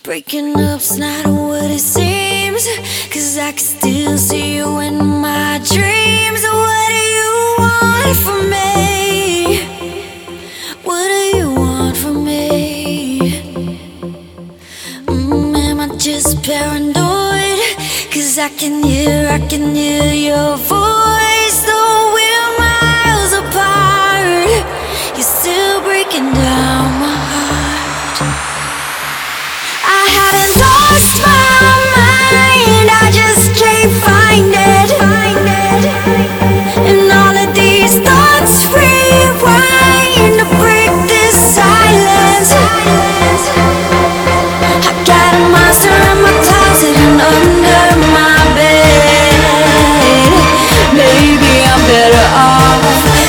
Breaking up's not what it seems, 'cause I can still see you in my dreams. What do you want from me? What do you want from me? Am I just paranoid? 'Cause I can hear your voice. Though we're miles apart, you're still breaking down my heart. I haven't lost my mind, I just can't find it. And all of these thoughts rewind to break this silence. I got a monster in my closet and under my bed. Maybe I'm better off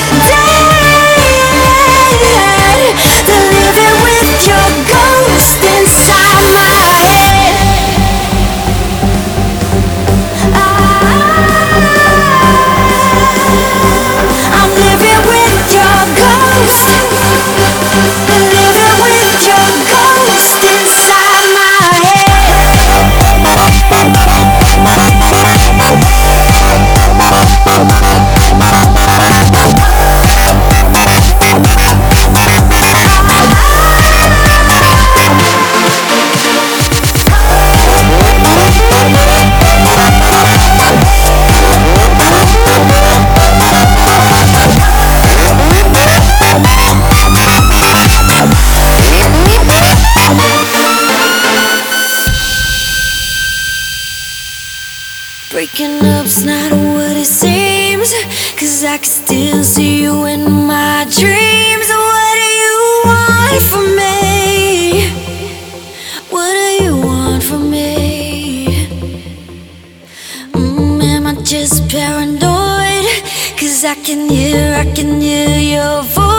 dead than living with your ghost inside my head. I'm living with your ghost, living with your ghost inside my Breaking up's not what it seems, 'cause I can still see you in my dreams. What do you want from me? What do you want from me? Am I just paranoid? 'Cause I can hear your voice.